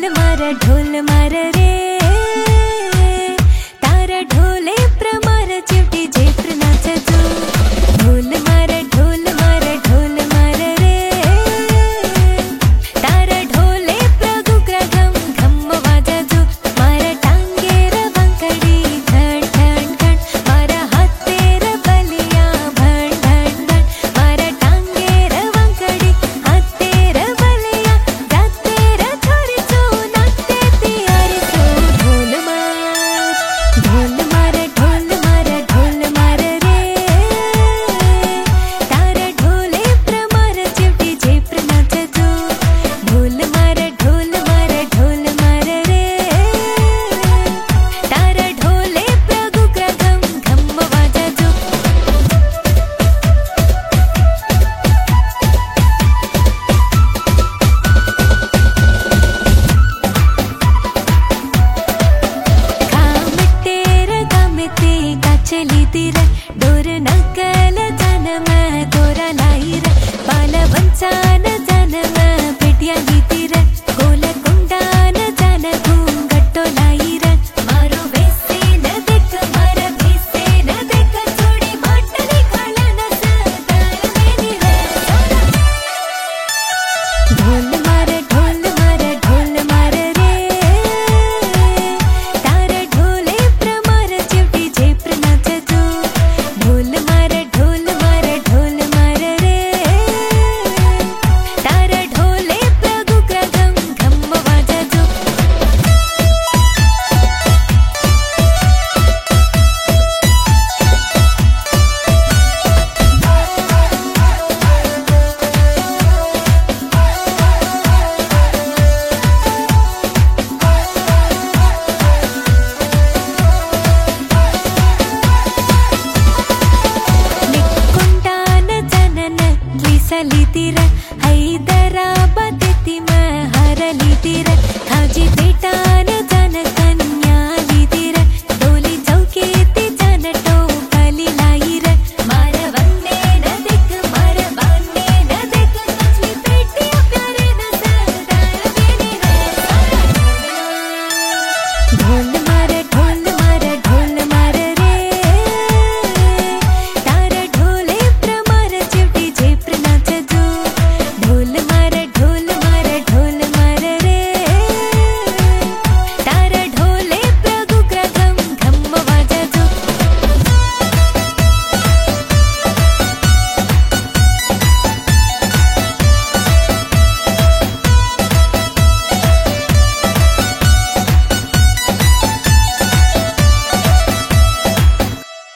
ढोल मार रे तारा ढोले प्रमार चिवटी झेप्र नाचजो ढोल मार ढोल मार रे तारा ढोले प्रगुग्र घम घम वाजजो मारा टांगेर वंकडी धण धण धण मारा हातेर बलिया भण भण भण मारा टांगेर वंकडी हातेर बलिया जातेर थोडीचो नाचते तियारी सो ढोल मार रे तारा ढोले प्रमार चिवटी झेप्र नाचजो ढोल मार रे तारा ढोले प्रगुग्र घम घम वाजजो गामते गाचली तिर डोर नकल जनम तोरा लाईर बालवंचान जनम पेटिया तिर गोलकुंडान जन घूंघटो लाईर मारो वेसे न देख मारा भेसे न देख छोड़ी माटली खालन सदार मेनी रे ढोल मार रे तारा ढोले प्रमार चिवटी झेप्र नाचजो ढोल मार रे तारा ढोले प्रगुग्र घम घम वाजजो निक्कुंडान जनन द्विसली तिर हैदराबाद तिम हरली तिर खाजी पेटा